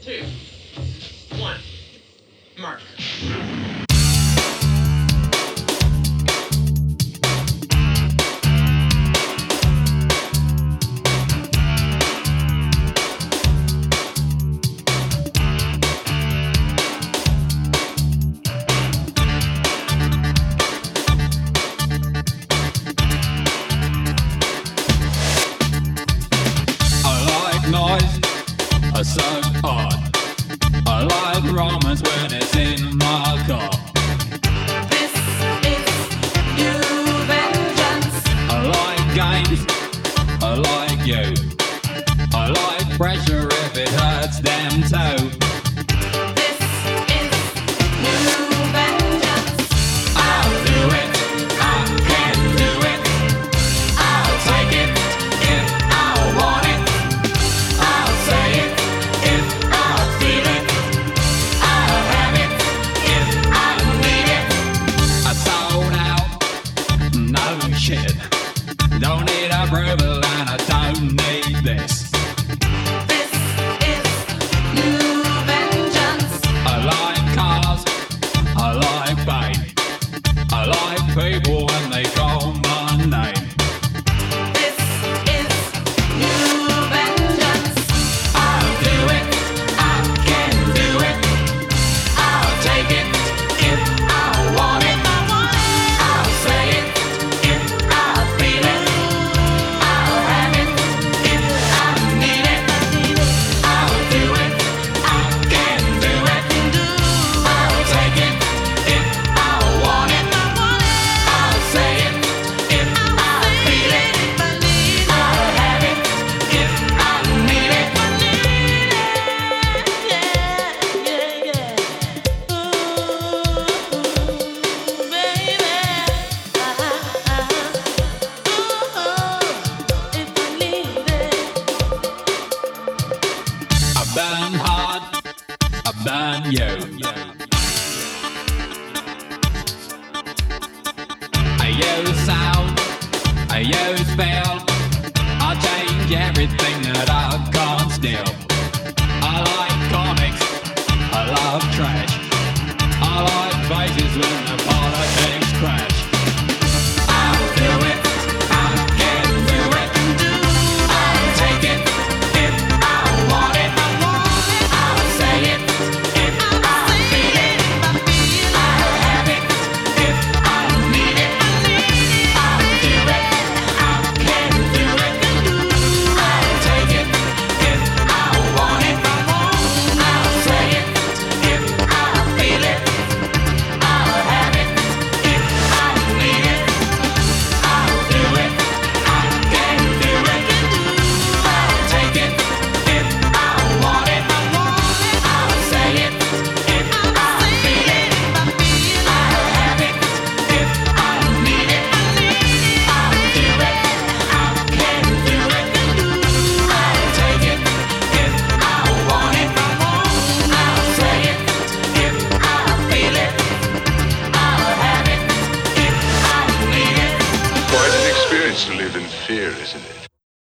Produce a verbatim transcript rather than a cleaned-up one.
two, one, mark. I suck hard. I like romance when it's in my car. This is new vengeance. I like games. I like you. I like pressure if it hurts them too. This is new vengeance. I'll do it. I can do it. I'll take it if I want it. I'll say it if I feel it. I'll have it if I need it. I sold out. No shit. Don't need approval and I don't need this. This is new vengeance. I like cars. I like fame. I like people when they call my name. This is new vengeance. I'll do it. I can do it. I'll take it if I want it. I'll say it if I feel it. I'll have it if I need it. I'll do it. I can do it. I'll take it if I want it. I'll say it if I feel it. I'll have it if I need it. I burn hard, I burn you. I use sound, I use feel. I change everything that I